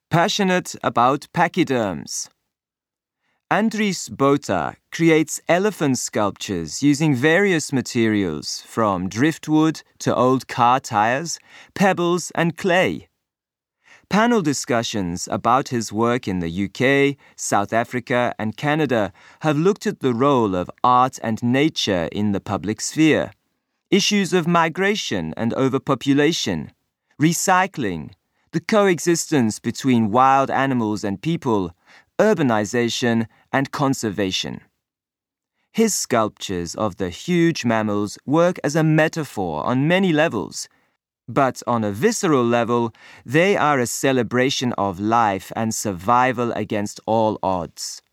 Passionate about pachyderms. Andris Bota creates elephant sculptures using various materials from driftwood to old car tires, pebbles and clay. Panel discussions about his work in the UK, South Africa and Canada have looked at the role of art and nature in the public sphere, issues of migration and overpopulation, recycling, the coexistence between wild animals and people, urbanization and conservation. His sculptures of the huge mammals work as a metaphor on many levels, but on a visceral level, they are a celebration of life and survival against all odds.